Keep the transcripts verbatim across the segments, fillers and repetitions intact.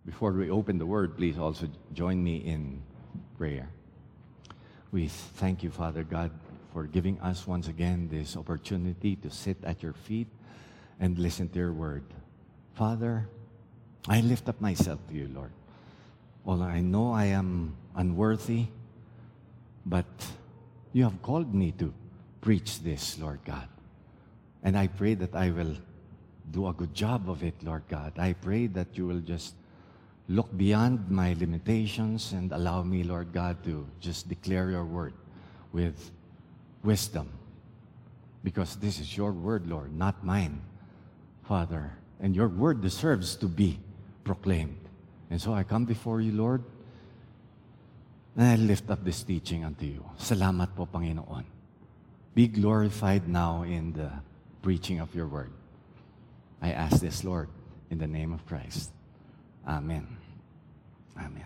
Before we open the Word, please also join me in prayer. We thank you, Father God, for giving us once again this opportunity to sit at your feet and listen to your Word. Father, I lift up myself to you, Lord. Although I know I am unworthy, but you have called me to preach this, Lord God. And I pray that I will do a good job of it, Lord God. I pray that you will just look beyond my limitations and allow me, Lord God, to just declare your word with wisdom. Because this is your word, Lord, not mine, Father. And your word deserves to be proclaimed. And so I come before you, Lord, and I lift up this teaching unto you. Salamat po, Panginoon. Be glorified now in the preaching of your word. I ask this, Lord, in the name of Christ. Amen. Amen.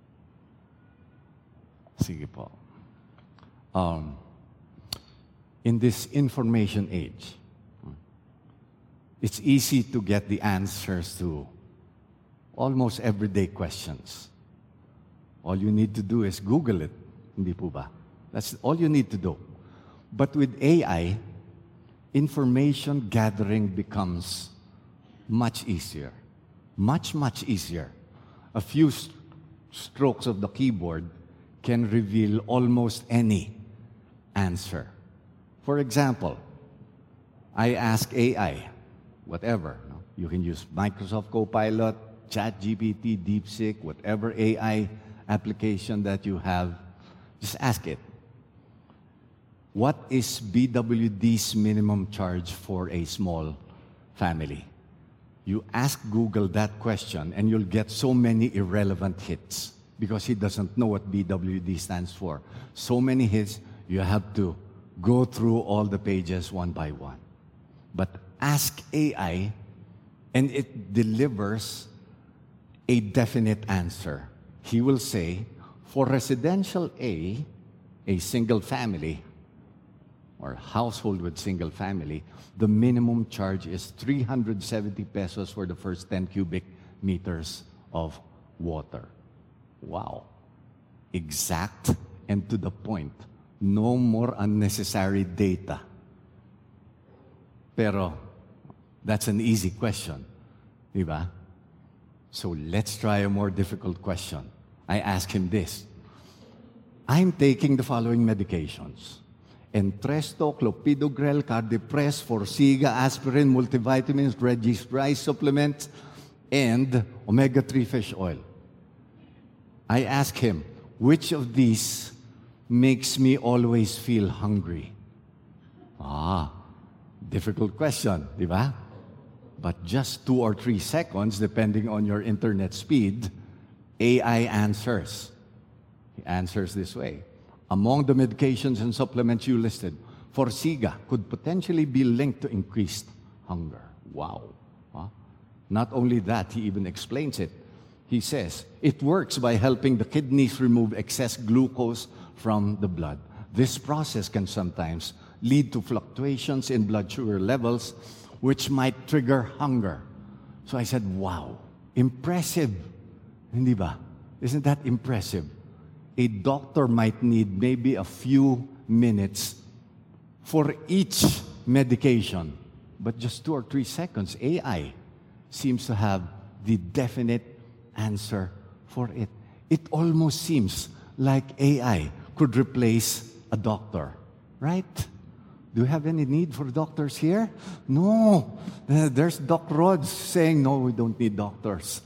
Sige po. Um, in this information age, it's easy to get the answers to almost everyday questions. All you need to do is Google it. Hindi po ba? That's all you need to do. But with A I, information gathering becomes much easier. Much, much easier. A few st- strokes of the keyboard can reveal almost any answer. For example, I ask A I, whatever. No? You can use Microsoft Copilot, ChatGPT, DeepSeek, whatever A I application that you have, just ask it. What is B W D's minimum charge for a small family? You ask Google that question and you'll get so many irrelevant hits because he doesn't know what B W D stands for. So many hits, you have to go through all the pages one by one. But ask A I and it delivers a definite answer. He will say, for residential A, a single family, or household with single family, the minimum charge is three hundred seventy pesos for the first ten cubic meters of water. Wow. Exact and to the point. No more unnecessary data. Pero, that's an easy question. Diba? So let's try a more difficult question. I ask him this. I'm taking the following medications. Entresto, clopidogrel, Cardipress, Forxiga, aspirin, multivitamins, Reggie's rice supplements, and omega three fish oil. I ask him, which of these makes me always feel hungry? Ah, difficult question, di ba? But just two or three seconds, depending on your internet speed, A I answers. He answers this way. Among the medications and supplements you listed, Forxiga could potentially be linked to increased hunger. Wow. Huh? Not only that, he even explains it. He says, it works by helping the kidneys remove excess glucose from the blood. This process can sometimes lead to fluctuations in blood sugar levels, which might trigger hunger. So I said, wow, impressive. Hindi ba? Isn't that impressive? A doctor might need maybe a few minutes for each medication. But just two or three seconds, A I seems to have the definite answer for it. It almost seems like A I could replace a doctor, right? Do you have any need for doctors here? No. Uh, there's Doc Rods saying, no, we don't need doctors.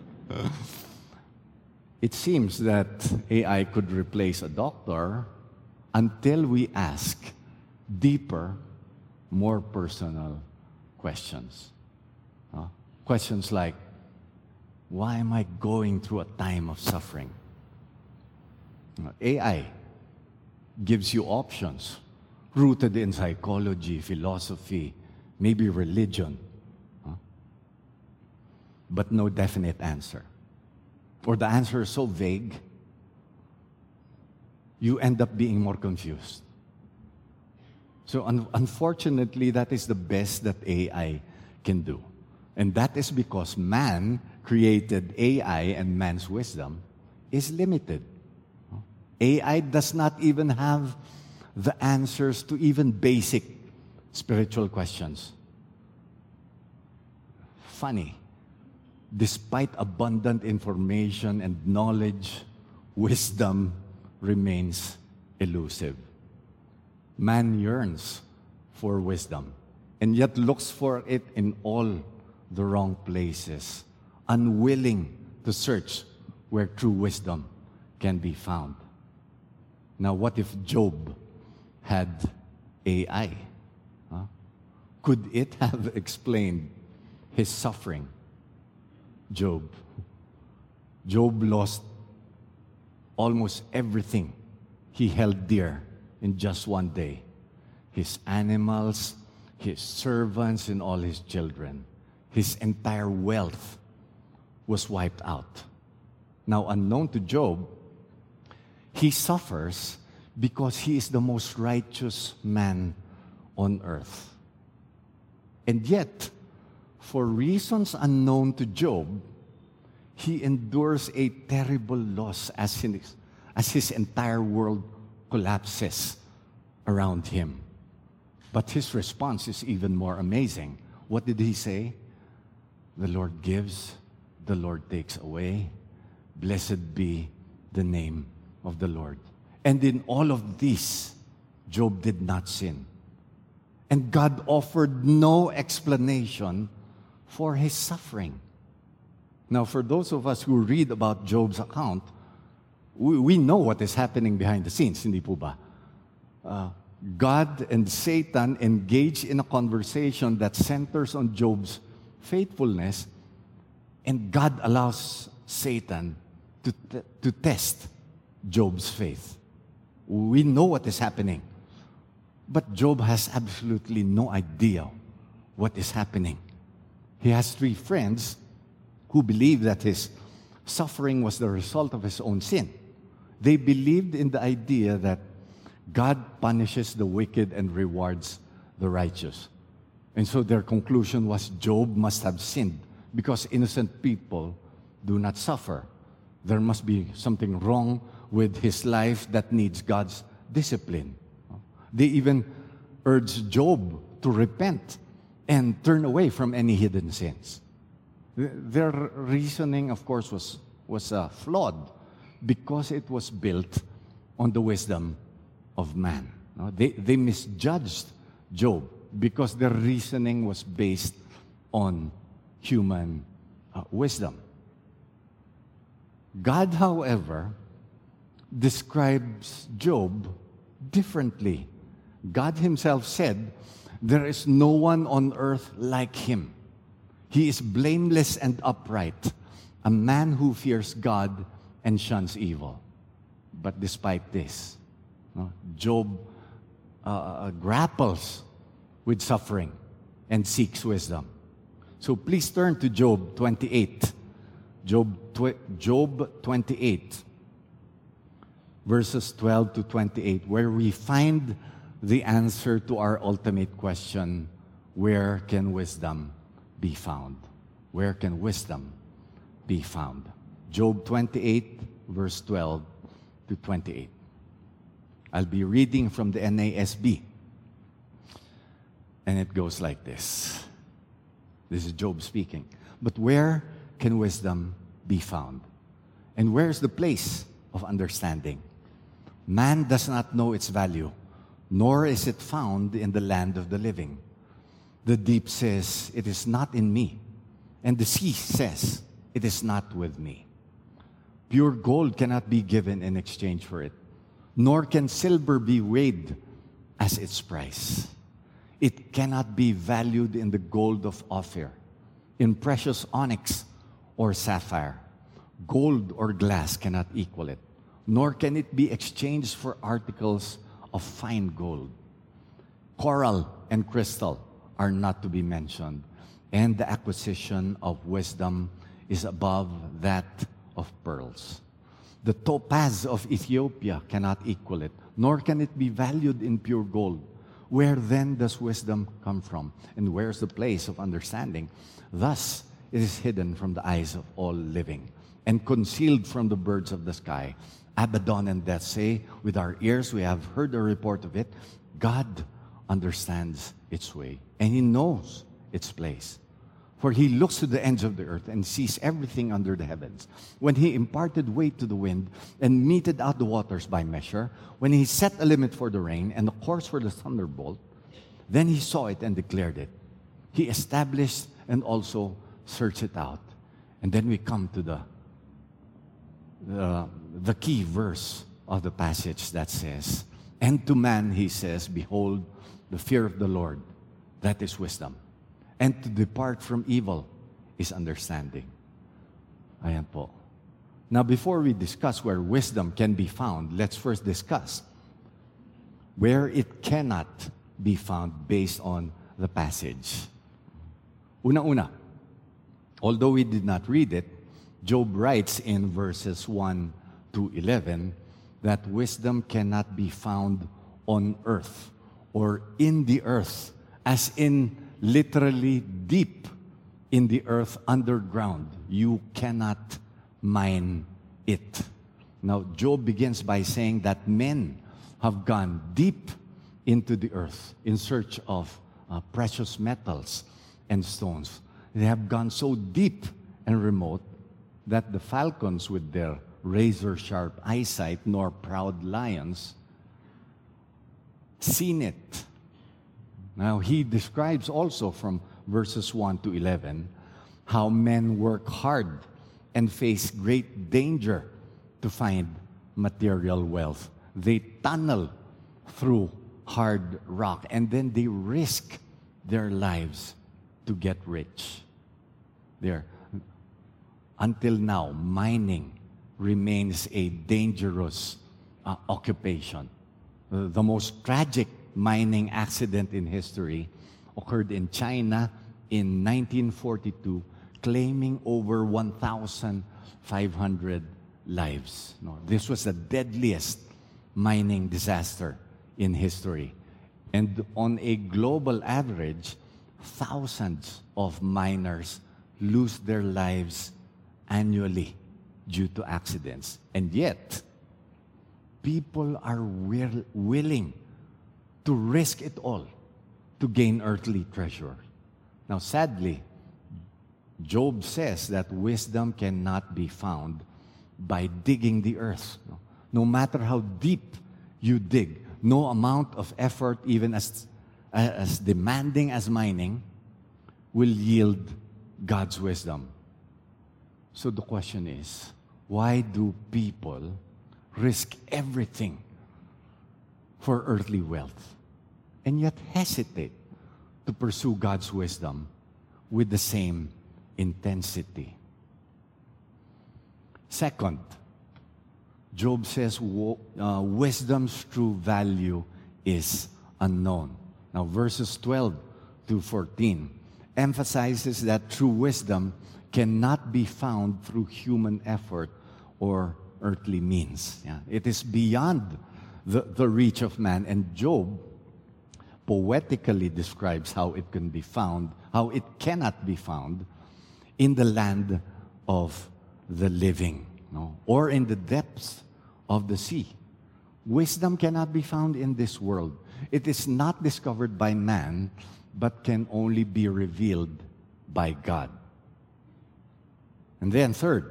It seems that A I could replace a doctor until we ask deeper, more personal questions. Uh, questions like, why am I going through a time of suffering? Uh, A I gives you options rooted in psychology, philosophy, maybe religion, uh, but no definite answer. Or the answer is so vague, you end up being more confused. So un- unfortunately, that is the best that A I can do. And that is because man created A I and man's wisdom is limited. A I does not even have the answers to even basic spiritual questions. Funny. Despite abundant information and knowledge, wisdom remains elusive. Man yearns for wisdom and yet looks for it in all the wrong places, unwilling to search where true wisdom can be found. Now, what if Job had A I? Huh? Could it have explained his suffering? Job. Job lost almost everything he held dear in just one day. His animals, his servants, and all his children. His entire wealth was wiped out. Now, unknown to Job, he suffers because he is the most righteous man on earth. And yet, for reasons unknown to Job, he endures a terrible loss as his, as his entire world collapses around him. But his response is even more amazing. What did he say? The Lord gives, the Lord takes away. Blessed be the name of the Lord. And in all of this, Job did not sin. And God offered no explanation for his suffering. Now, for those of us who read about Job's account, we, we know what is happening behind the scenes, hindi po ba? Uh, God and Satan engage in a conversation that centers on Job's faithfulness, and God allows Satan to, t- to test Job's faith. We know what is happening, but Job has absolutely no idea what is happening. He has three friends who believe that his suffering was the result of his own sin. They believed in the idea that God punishes the wicked and rewards the righteous. And so their conclusion was Job must have sinned because innocent people do not suffer. There must be something wrong with his life that needs God's discipline. They even urged Job to repent and turn away from any hidden sins. Their reasoning, of course, was, was uh, flawed because it was built on the wisdom of man. No? They, they misjudged Job because their reasoning was based on human uh, wisdom. God, however, describes Job differently. God himself said, "There is no one on earth like him. He is blameless and upright, a man who fears God and shuns evil." But despite this, no, Job uh, grapples with suffering and seeks wisdom. So please turn to Job twenty-eight. Job, tw- Job twenty-eight, verses twelve to twenty-eight, where we find the answer to our ultimate question, where can wisdom be found? Where can wisdom be found? Job twenty-eight, verse twelve to twenty-eight. I'll be reading from the N A S B. And it goes like this. This is Job speaking. But where can wisdom be found? And where is the place of understanding? Man does not know its value, nor is it found in the land of the living. The deep says, "It is not in me," and the sea says, "It is not with me." Pure gold cannot be given in exchange for it, nor can silver be weighed as its price. It cannot be valued in the gold of Ophir, in precious onyx or sapphire. Gold or glass cannot equal it, nor can it be exchanged for articles of fine gold. Coral and crystal are not to be mentioned, and the acquisition of wisdom is above that of pearls. The topaz of Ethiopia cannot equal it, nor can it be valued in pure gold. Where then does wisdom come from? And where's the place of understanding? Thus, it is hidden from the eyes of all living and concealed from the birds of the sky. Abaddon and Death say, with our ears we have heard a report of it. God understands its way, and He knows its place. For He looks to the ends of the earth and sees everything under the heavens. When He imparted weight to the wind and meted out the waters by measure, when He set a limit for the rain and a course for the thunderbolt, then He saw it and declared it. He established and also searched it out. And then we come to the, the, the key verse of the passage that says, and to man He says, behold, the fear of the Lord, that is wisdom. And to depart from evil is understanding. Ayan po. Now, before we discuss where wisdom can be found, let's first discuss where it cannot be found based on the passage. Una-una, although we did not read it, Job writes in verses one to eleven that wisdom cannot be found on earth or in the earth, as in literally deep in the earth underground. You cannot mine it. Now, Job begins by saying that men have gone deep into the earth in search of uh, precious metals and stones. They have gone so deep and remote that the falcons with their razor-sharp eyesight, nor proud lions, seen it. Now, he describes also from verses one to eleven how men work hard and face great danger to find material wealth. They tunnel through hard rock and then they risk their lives to get rich. There, until now, mining remains a dangerous uh, occupation. Uh, the most tragic mining accident in history occurred in China in nineteen forty-two, claiming over one thousand five hundred lives. No, this was the deadliest mining disaster in history. And on a global average, thousands of miners lose their lives annually due to accidents. And yet, people are will, willing to risk it all to gain earthly treasure. Now, sadly, Job says that wisdom cannot be found by digging the earth. No, no matter how deep you dig, no amount of effort, even as, as demanding as mining, will yield God's wisdom. So the question is, why do people risk everything for earthly wealth and yet hesitate to pursue God's wisdom with the same intensity? Second, Job says uh, wisdom's true value is unknown. Now, verses twelve to fourteen emphasizes that true wisdom cannot be found through human effort or earthly means. Yeah? It is beyond the, the reach of man. And Job poetically describes how it can be found, how it cannot be found in the land of the living, no? Or in the depths of the sea. Wisdom cannot be found in this world. It is not discovered by man, but can only be revealed by God. And then third,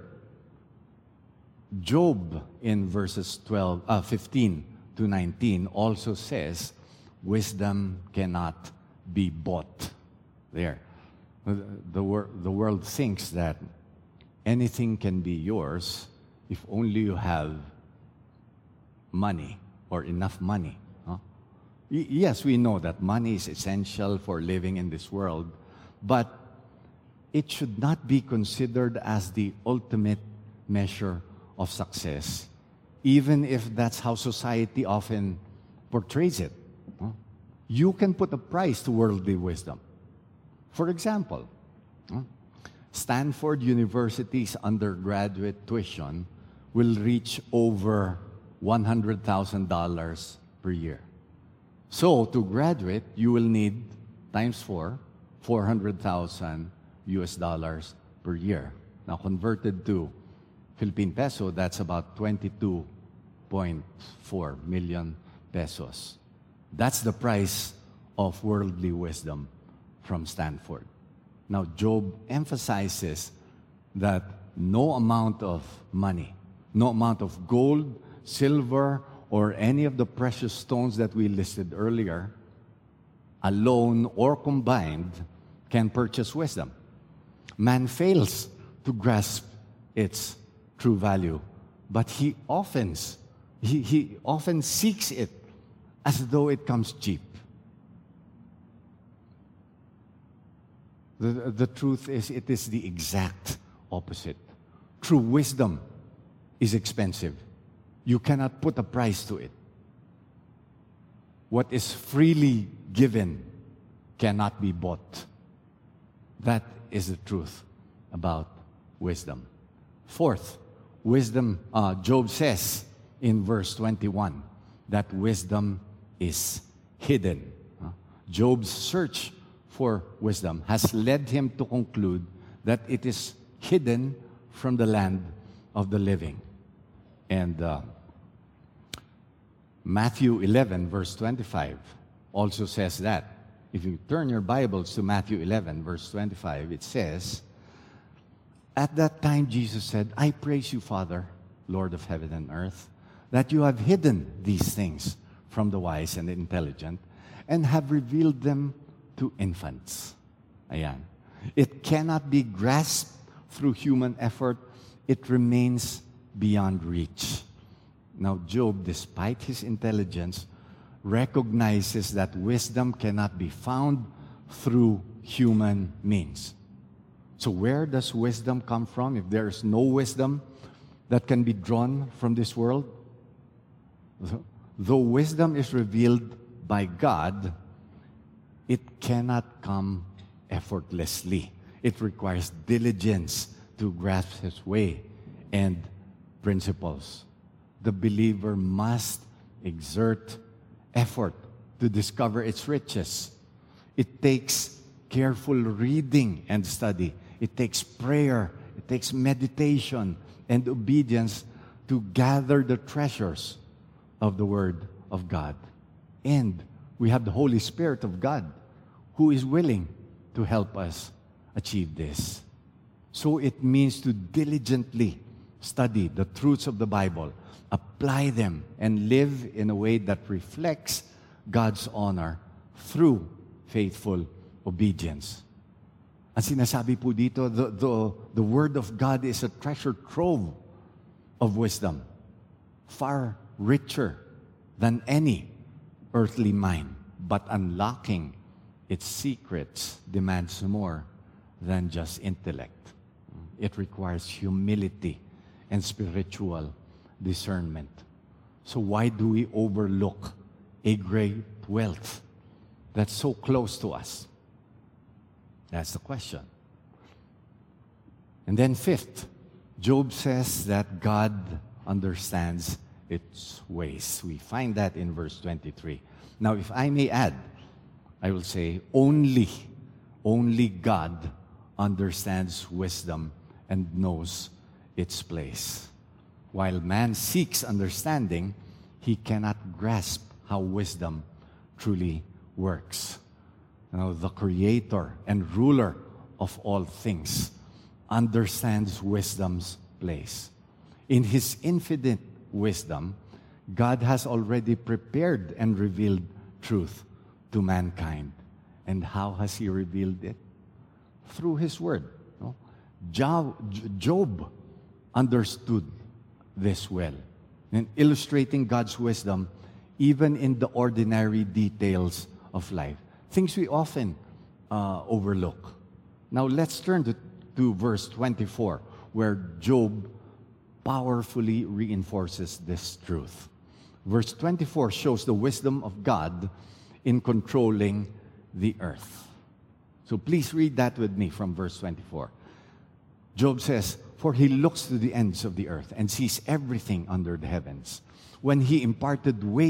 Job in verses twelve, uh, fifteen to nineteen also says, wisdom cannot be bought. There. The, wor- the world thinks that anything can be yours if only you have money or enough money. Huh? Y- yes, we know that money is essential for living in this world, but it should not be considered as the ultimate measure of success, even if that's how society often portrays it. Huh? You can put a price to worldly wisdom. For example, huh? Stanford University's undergraduate tuition will reach over one hundred thousand dollars per year. So to graduate, you will need times four, four hundred thousand U S dollars per year. Now converted to Philippine peso, that's about twenty-two point four million pesos. That's the price of worldly wisdom from Stanford. Now Job emphasizes that no amount of money, no amount of gold, silver, or any of the precious stones that we listed earlier, alone or combined, can purchase wisdom. Man fails to grasp its true value, but he often, he, he often seeks it as though it comes cheap. The, the truth is, it is the exact opposite. True wisdom is expensive. You cannot put a price to it. What is freely given cannot be bought. That is the truth about wisdom. Fourth, wisdom, uh, Job says in verse twenty-one that wisdom is hidden. Uh, Job's search for wisdom has led him to conclude that it is hidden from the land of the living. And uh, Matthew eleven, verse twenty-five, also says that. If you turn your Bibles to Matthew eleven, verse twenty-five, it says, "At that time Jesus said, I praise you, Father, Lord of heaven and earth, that you have hidden these things from the wise and intelligent and have revealed them to infants." Ayan. It cannot be grasped through human effort. It remains beyond reach. Now, Job, despite his intelligence, recognizes that wisdom cannot be found through human means. So where does wisdom come from if there is no wisdom that can be drawn from this world? Though wisdom is revealed by God, it cannot come effortlessly. It requires diligence to grasp His way and principles. The believer must exert effort to discover its riches. It takes careful reading and study. It takes prayer. It takes meditation and obedience to gather the treasures of the Word of God. And we have the Holy Spirit of God who is willing to help us achieve this. So it means to diligently study the truths of the Bible, apply them, and live in a way that reflects God's honor through faithful obedience. Ang sinasabi po dito, the, the, the Word of God is a treasure trove of wisdom, far richer than any earthly mine, but unlocking its secrets demands more than just intellect. It requires humility and spiritual discernment. So why do we overlook a great wealth that's so close to us? That's the question. And then fifth, Job says that God understands its ways. We find that in verse twenty-three. Now, if I may add, I will say only, only God understands wisdom and knows its place. While man seeks understanding, he cannot grasp how wisdom truly works. Now, the Creator and ruler of all things understands wisdom's place. In His infinite wisdom, God has already prepared and revealed truth to mankind. And how has He revealed it? Through His Word. No? Job, Job understood this well. And illustrating God's wisdom even in the ordinary details of life. Things we often uh, overlook. Now let's turn to, to verse twenty-four, where Job powerfully reinforces this truth. Verse twenty-four shows the wisdom of God in controlling the earth. So please read that with me from verse twenty-four. Job says, "For He looks to the ends of the earth and sees everything under the heavens. When He imparted weight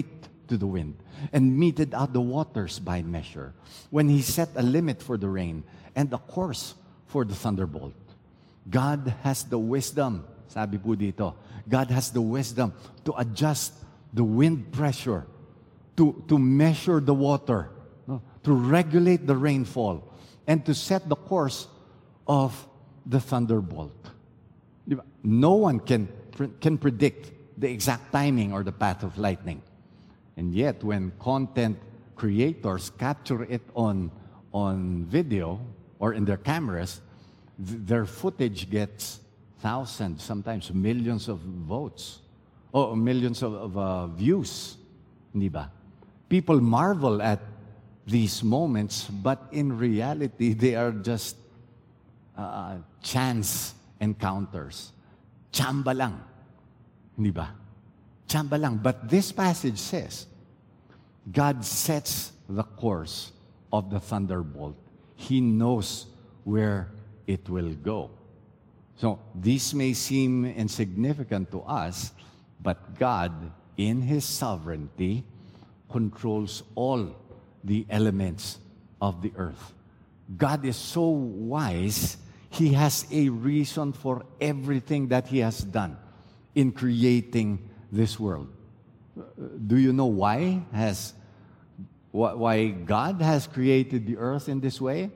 to the wind and meted out the waters by measure, when He set a limit for the rain and a course for the thunderbolt. God has the wisdom, sabi po dito, God has the wisdom to adjust the wind pressure, to, to measure the water, no? To regulate the rainfall, and to set the course of the thunderbolt. No one can, can predict the exact timing or the path of lightning. And yet, when content creators capture it on, on video or in their cameras, th- their footage gets thousands, sometimes millions of votes, or millions of, of uh, views. Hindi ba? People marvel at these moments, but in reality, they are just uh, chance encounters. Chamba lang. Hindi ba? Chamba lang. But this passage says, God sets the course of the thunderbolt. He knows where it will go. So, this may seem insignificant to us, but God, in His sovereignty, controls all the elements of the earth. God is so wise, He has a reason for everything that He has done in creating this world. Do you know why has why God has created the earth in this way?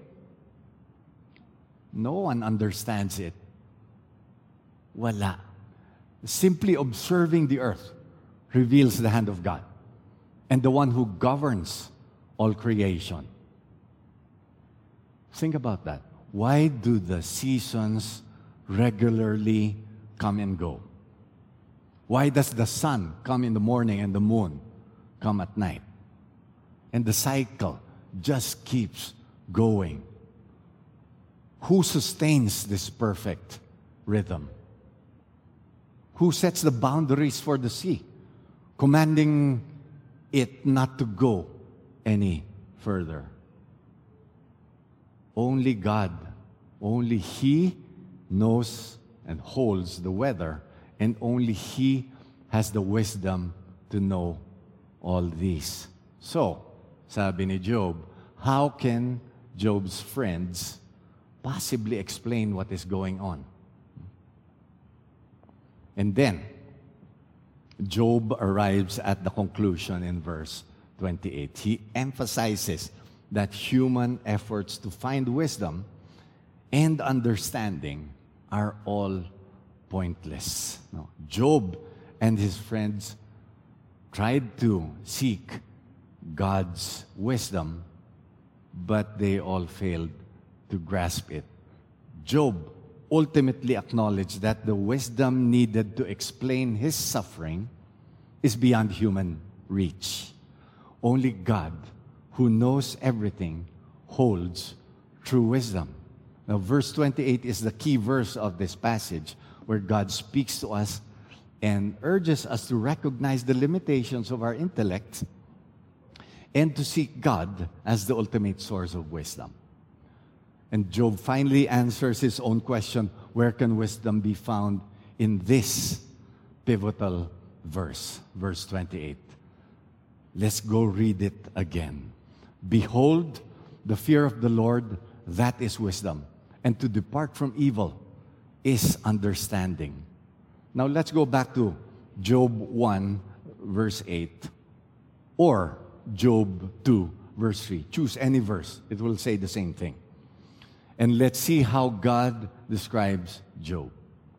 No one understands it. Wala. Simply observing the earth reveals the hand of God and the one who governs all creation. Think about that. Why do the seasons regularly come and go? Why does the sun come in the morning and the moon come at night? And the cycle just keeps going. Who sustains this perfect rhythm? Who sets the boundaries for the sea, commanding it not to go any further? Only God, only He knows and holds the weather, and only He has the wisdom to know all these. So, sabi ni Job, how can Job's friends possibly explain what is going on? And then, Job arrives at the conclusion in verse twenty-eight. He emphasizes that human efforts to find wisdom and understanding are all pointless. No. Job and his friends tried to seek God's wisdom, but they all failed to grasp it. Job ultimately acknowledged that the wisdom needed to explain his suffering is beyond human reach. Only God, who knows everything, holds true wisdom. Now, verse twenty-eight is the key verse of this passage, where God speaks to us and urges us to recognize the limitations of our intellect and to seek God as the ultimate source of wisdom. And Job finally answers his own question, where can wisdom be found, in this pivotal verse, verse twenty-eight. Let's go read it again. Behold, the fear of the Lord, that is wisdom, and to depart from evil is understanding. Now let's go back to Job one, verse eight, or Job two, verse three. Choose any verse. It will say the same thing. And let's see how God describes Job.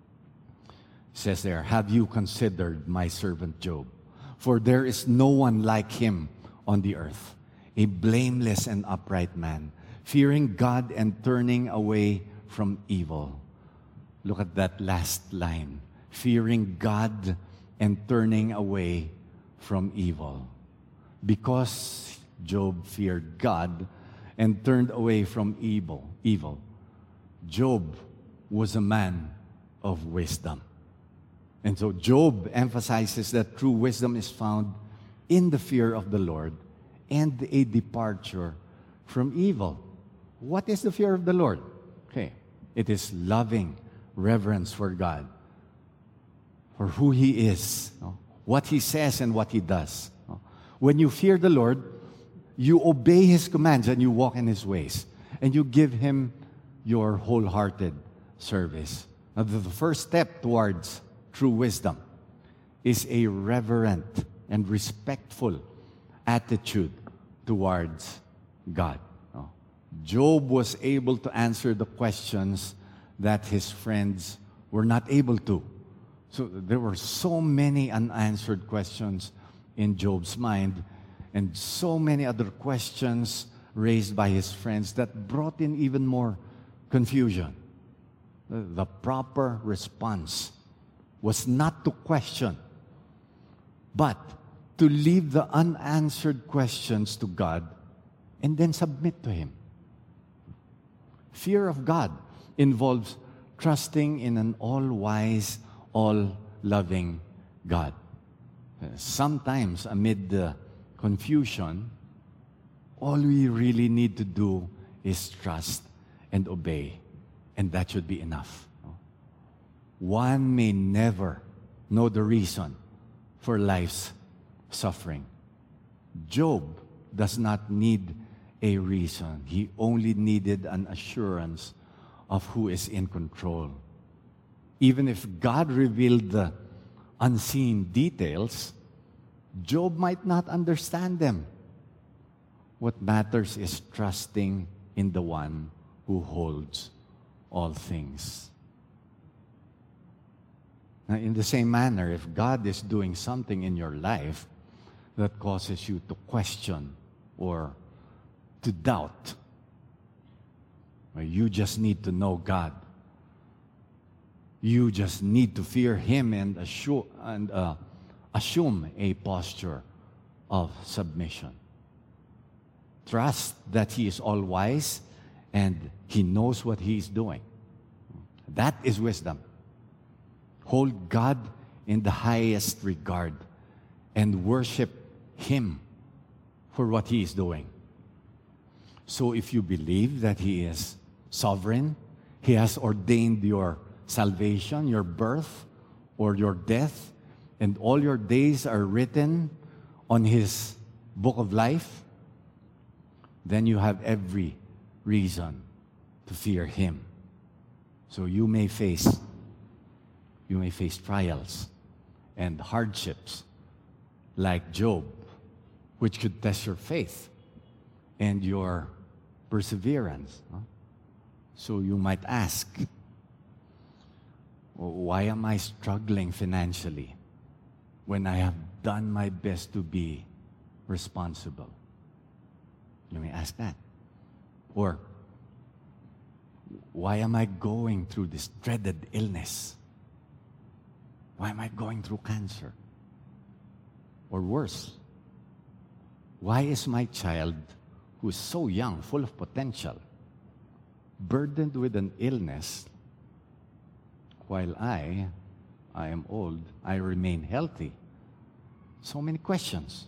It says there, have you considered my servant Job? For there is no one like him on the earth, a blameless and upright man, fearing God and turning away from evil. Look at that last line. Fearing God and turning away from evil. Because Job feared God and turned away from evil, evil, Job was a man of wisdom. And so Job emphasizes that true wisdom is found in the fear of the Lord and a departure from evil. What is the fear of the Lord? Okay, it is loving reverence for God, for who He is, no? What He says and what He does. No? When you fear the Lord, you obey His commands and you walk in His ways. And you give Him your wholehearted service. Now, the first step towards true wisdom is a reverent and respectful attitude towards God. Job was able to answer the questions that his friends were not able to. So there were so many unanswered questions in Job's mind, and so many other questions raised by his friends that brought in even more confusion. The, the proper response was not to question, but to leave the unanswered questions to God and then submit to Him. Fear of God involves trusting in an all-wise, all-loving God. Sometimes, amid the confusion, all we really need to do is trust and obey, and that should be enough. One may never know the reason for life's suffering. Job does not need a reason. He only needed an assurance of who is in control. Even if God revealed the unseen details, Job might not understand them. What matters is trusting in the one who holds all things. Now, in the same manner, if God is doing something in your life that causes you to question or to doubt, well, you just need to know God. You just need to fear Him and, assure, and uh, assume a posture of submission. Trust that He is all-wise and He knows what He is doing. That is wisdom. Hold God in the highest regard and worship Him for what He is doing. So if you believe that He is sovereign, He has ordained your salvation, your birth, or your death, and all your days are written on His book of life, then you have every reason to fear Him. So you may face, you may face trials and hardships like Job, which could test your faith and your perseverance. So you might ask, why am I struggling financially when I have done my best to be responsible? You may ask that. Or, why am I going through this dreaded illness? Why am I going through cancer? Or worse, why is my child, who is so young, full of potential, burdened with an illness, while I, I am old, I remain healthy? So many questions.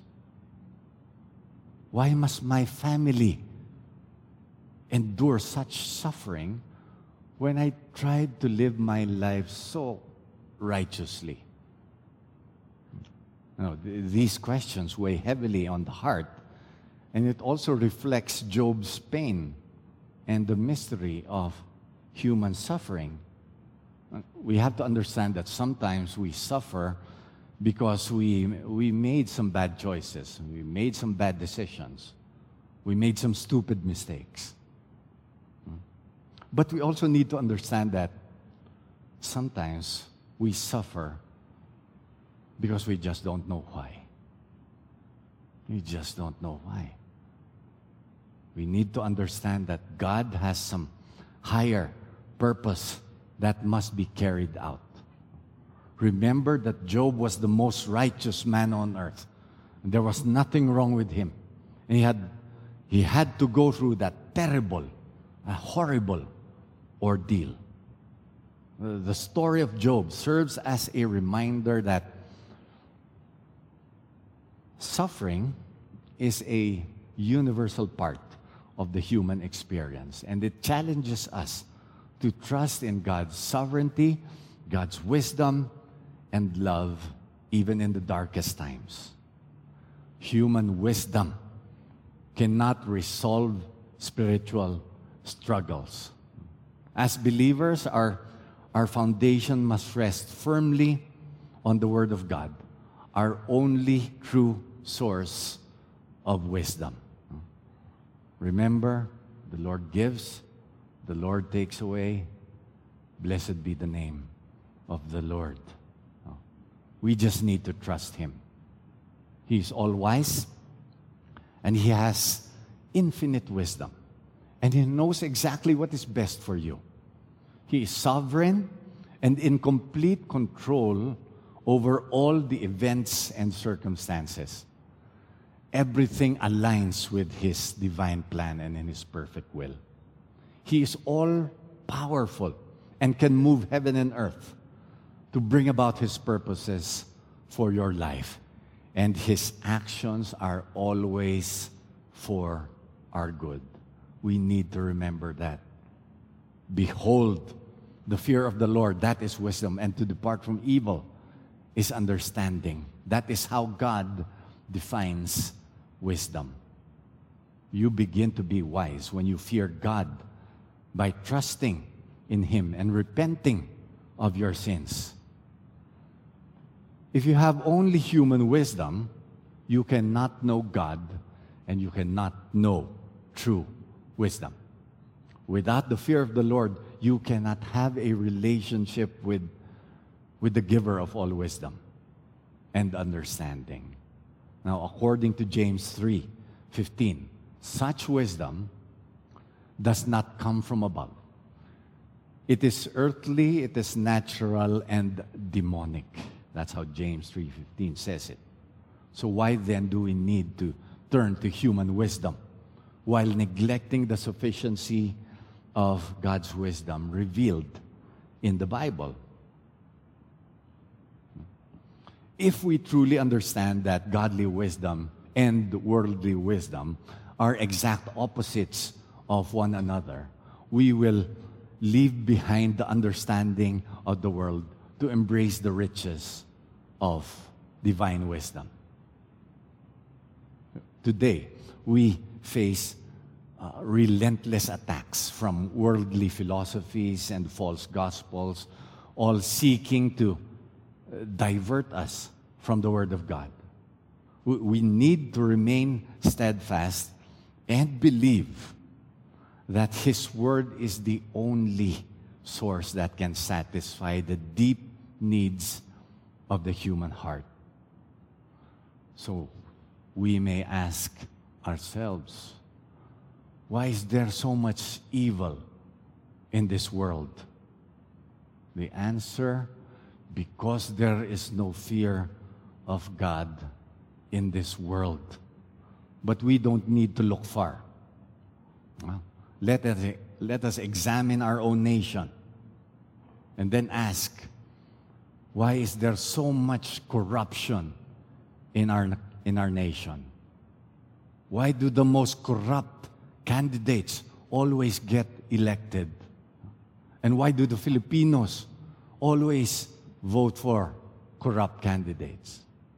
Why must my family endure such suffering when I tried to live my life so righteously? You know, th- these questions weigh heavily on the heart, and it also reflects Job's pain and the mystery of human suffering. We have to understand that sometimes we suffer because we, we made some bad choices. We made some bad decisions. We made some stupid mistakes. But we also need to understand that sometimes we suffer because we just don't know why. We just don't know why. We need to understand that God has some higher purpose that must be carried out. Remember that Job was the most righteous man on earth. There was nothing wrong with him. And he had, he had to go through that terrible, a horrible ordeal. The story of Job serves as a reminder that suffering is a universal part of the human experience, and it challenges us to trust in God's sovereignty, God's wisdom, and love, even in the darkest times. human wisdom cannot resolve spiritual struggles. As believers, our, our foundation must rest firmly on the Word of God, our only true source of wisdom. Remember, the Lord gives, the Lord takes away. Blessed be the name of the Lord. We just need to trust Him. He is all-wise, and He has infinite wisdom. And He knows exactly what is best for you. He is sovereign and in complete control over all the events and circumstances. Everything aligns with His divine plan and in His perfect will. He is all-powerful and can move heaven and earth to bring about His purposes for your life. And His actions are always for our good. We need to remember that. Behold, the fear of the Lord, that is wisdom, and to depart from evil is understanding. That is how God defines wisdom. You begin to be wise when you fear God by trusting in Him and repenting of your sins. If you have only human wisdom, you cannot know God and you cannot know true wisdom. Without the fear of the Lord, you cannot have a relationship with, with the giver of all wisdom and understanding. Now, according to James three fifteen, such wisdom does not come from above. It is earthly, it is natural, and demonic. That's how James three fifteen says it. So why then do we need to turn to human wisdom while neglecting the sufficiency of God's wisdom revealed in the Bible? If we truly understand that godly wisdom and worldly wisdom are exact opposites of one another, we will leave behind the understanding of the world to embrace the riches of divine wisdom. Today, we face uh, relentless attacks from worldly philosophies and false gospels, all seeking to uh, divert us from the Word of God. We, we need to remain steadfast and believe that His Word is the only source that can satisfy the deep needs of the human heart. So we may ask ourselves, why is there so much evil in this world? The answer, because there is no fear of God in this world. But we don't need to look far. Let us, let us examine our own nation and then ask, why is there so much corruption in our, in our nation? Why do the most corrupt candidates always get elected? And why do the Filipinos always vote for corrupt candidates?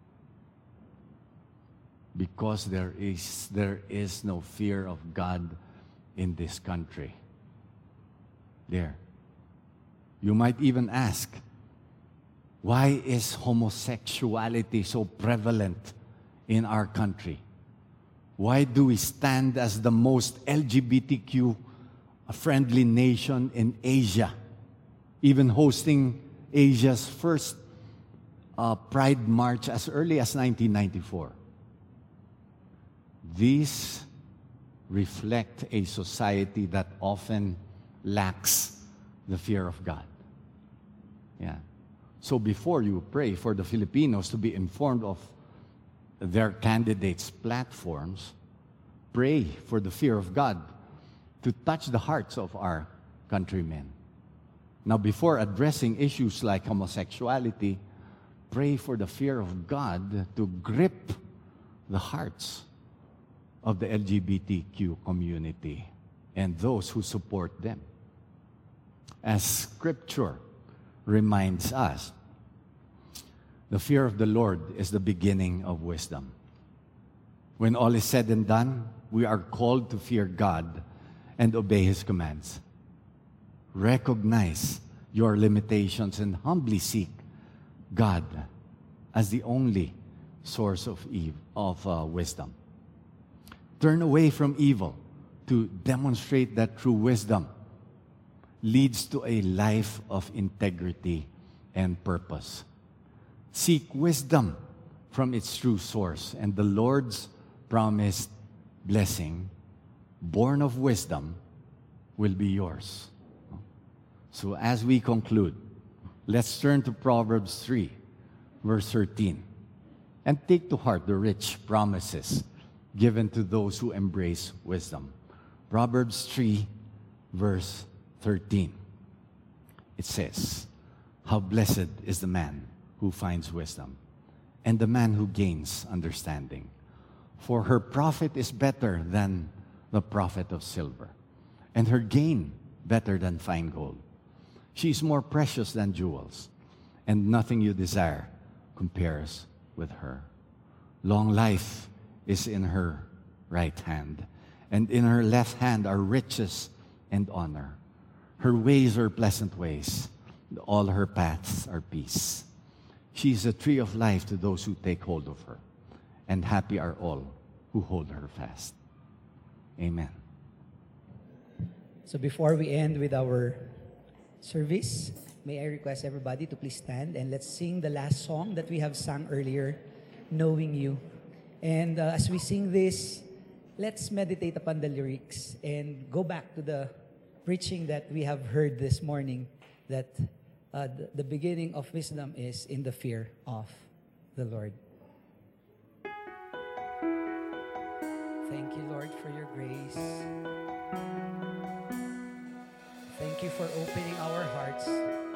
Because there is, there is no fear of God in this country. There. You might even ask, why is homosexuality so prevalent in our country? Why do we stand as the most L G B T Q-friendly nation in Asia, even hosting Asia's first uh, Pride March as early as nineteen ninety-four? These reflect a society that often lacks the fear of God. Yeah. So before you pray for the Filipinos to be informed of their candidates' platforms, pray for the fear of God to touch the hearts of our countrymen. Now, before addressing issues like homosexuality, pray for the fear of God to grip the hearts of the L G B T Q community and those who support them. As Scripture reminds us, the fear of the Lord is the beginning of wisdom. When all is said and done, we are called to fear God and obey His commands. Recognize your limitations and humbly seek God as the only source of, ev- of uh, wisdom. Turn away from evil to demonstrate that true wisdom leads to a life of integrity and purpose. Seek wisdom from its true source, and the Lord's promised blessing, born of wisdom, will be yours. So as we conclude, let's turn to Proverbs three, verse thirteen, and take to heart the rich promises given to those who embrace wisdom. Proverbs three, verse thirteen. It says, "How blessed is the man who finds wisdom, and the man who gains understanding. For her profit is better than the profit of silver, and her gain better than fine gold. She is more precious than jewels, and nothing you desire compares with her. Long life is in her right hand, and in her left hand are riches and honor. Her ways are pleasant ways, and all her paths are peace. She is a tree of life to those who take hold of her, and happy are all who hold her fast." Amen. So before we end with our service, may I request everybody to please stand and let's sing the last song that we have sung earlier, Knowing You. And uh, as we sing this, let's meditate upon the lyrics and go back to the preaching that we have heard this morning, that uh, the, the beginning of wisdom is in the fear of the Lord. Thank you, Lord, for your grace. Thank you for opening our hearts.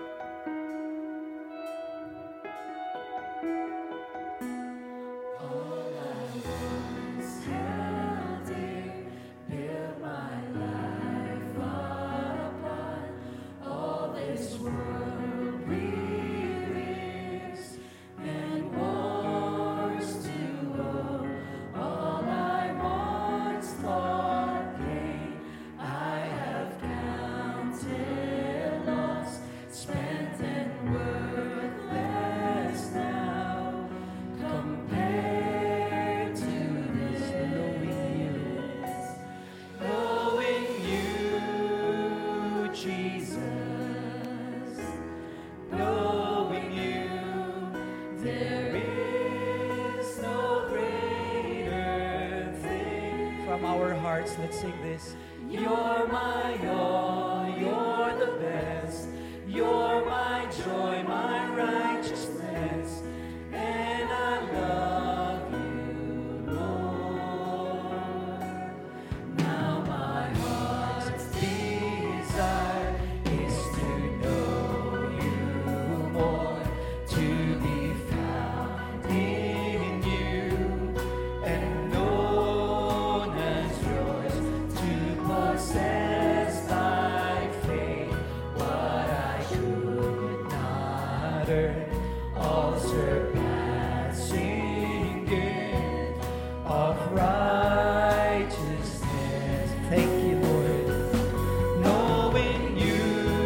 Let's sing this. You're my all, you're the best. You're my joy, my righteousness. And I love you, Lord. Now my heart's desire is to know you more, to be found in you, and known as yours, to possess by faith what I could not earn, all surpassing gift of righteousness. Thank you, Lord. Knowing you,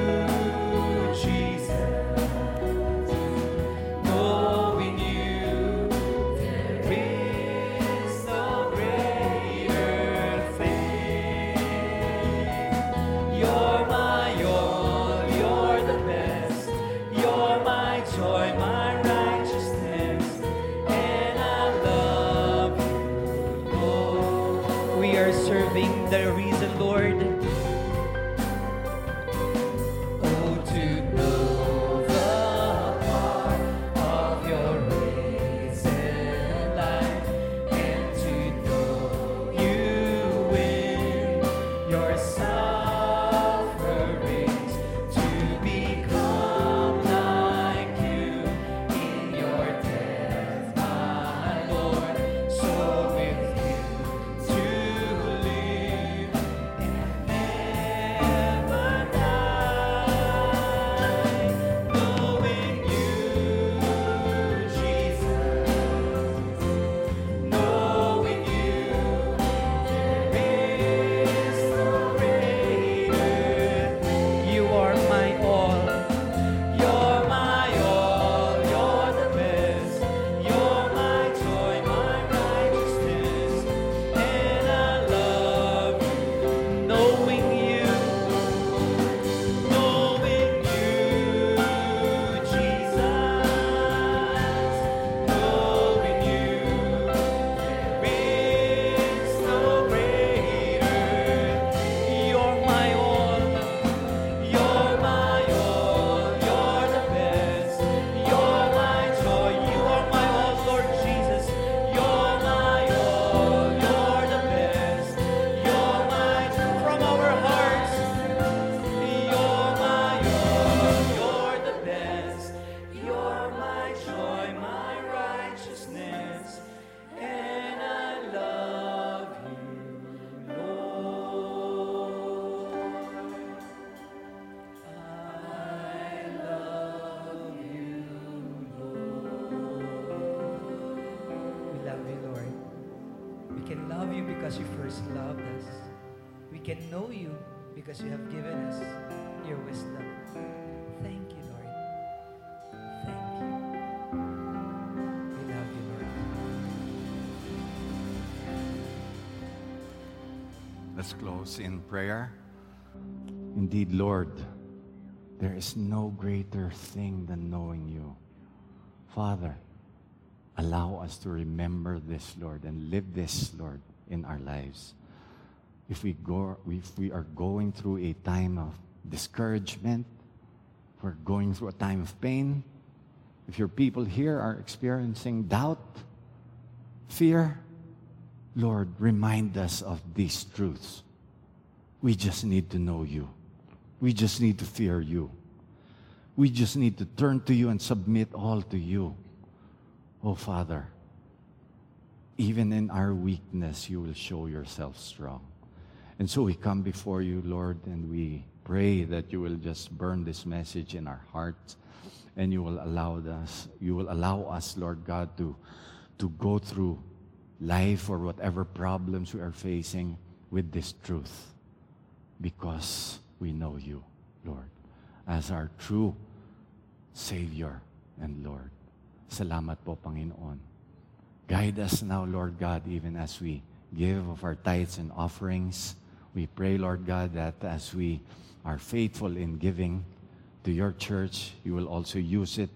Jesus, knowing you, there is no greater thing. You're my all, you're the best. You're my joy, my righteousness. love you because you first loved us. We can know you because you have given us your wisdom. Thank you, Lord. Thank you. We love you, Lord. Let's close in prayer. Indeed, Lord, there is no greater thing than knowing you. Father, allow us to remember this, Lord, and live this, Lord, in our lives. If we go, if we are going through a time of discouragement, if we're going through a time of pain, if your people here are experiencing doubt, fear, Lord, remind us of these truths. We just need to know you. We just need to fear you. We just need to turn to you and submit all to you. Oh, Father, even in our weakness, you will show yourself strong. And so we come before you, Lord, and we pray that you will just burn this message in our hearts, and you will allow us, you will allow us, Lord God, to, to go through life or whatever problems we are facing with this truth, because we know you, Lord, as our true Savior and Lord. Salamat po, Panginoon. Guide us now, Lord God, even as we give of our tithes and offerings. We pray, Lord God, that as we are faithful in giving to your church, you will also use it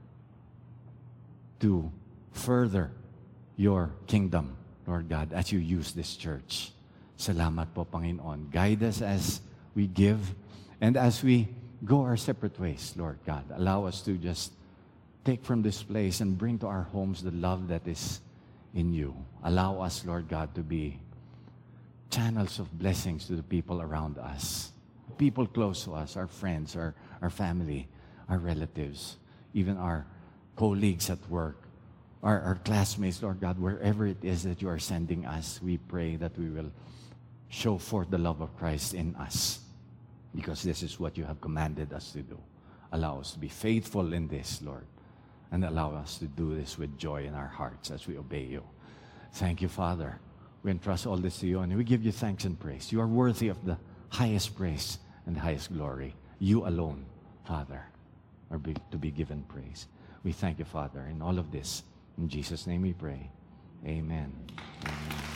to further your kingdom, Lord God, as you use this church. Salamat po, Panginoon. Guide us as we give and as we go our separate ways, Lord God. Allow us to just take from this place and bring to our homes the love that is in you. Allow us, Lord God, to be channels of blessings to the people around us, people close to us, our friends, our, our family, our relatives, even our colleagues at work, our, our classmates, Lord God, wherever it is that you are sending us, we pray that we will show forth the love of Christ in us, because this is what you have commanded us to do. Allow us to be faithful in this, Lord, and allow us to do this with joy in our hearts as we obey you. Thank you, Father. We entrust all this to you, and we give you thanks and praise. You are worthy of the highest praise and the highest glory. You alone, Father, are be, to be given praise. We thank you, Father, in all of this. In Jesus' name we pray. Amen. Amen.